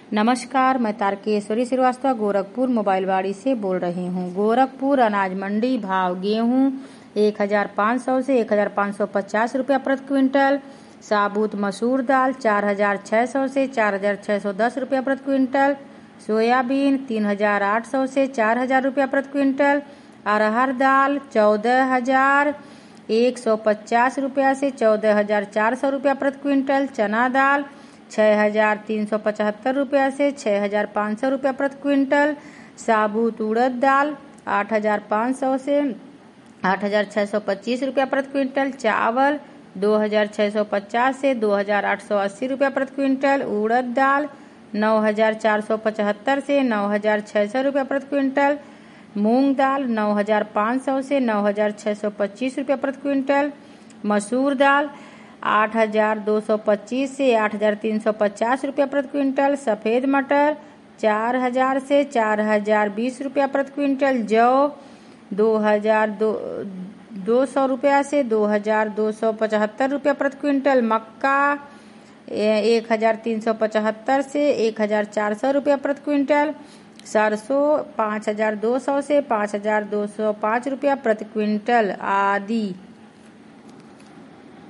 नमस्कार, मैं तारकेश्वरी श्रीवास्तव गोरखपुर मोबाइलवाड़ी से बोल रही हूँ। गोरखपुर अनाज मंडी भाव गेहूँ 1500 से 1550 रुपया प्रति क्विंटल। साबुत मसूर दाल 4600 से 4610 रुपया प्रति क्विंटल। सोयाबीन 3800 से 4000 रुपया प्रति क्विंटल। अरहर दाल 14150 रुपया से 14400 रुपया प्रति क्विंटल। चना दाल 6375 रुपया से 6500 रुपया प्रति क्विंटल। साबुत उड़द दाल 8500 से 8625 रुपया प्रति क्विंटल। चावल 2650 से 2880 रुपया प्रति क्विंटल। उड़द दाल 9475 से 9600 रुपया प्रति क्विंटल। मूंग दाल 9500 से 9625 रुपया प्रति क्विंटल। मसूर दाल 8225 से 8350 रुपया प्रति क्विंटल। सफ़ेद मटर 4000 से 4020 रुपया प्रति क्विंटल। जौ 2200 रुपया से 2275 रुपया प्रति क्विंटल। मक्का 1375 से 1400 रुपया प्रति क्विंटल। सरसों 5200 से 5205 रुपया प्रति क्विंटल आदि।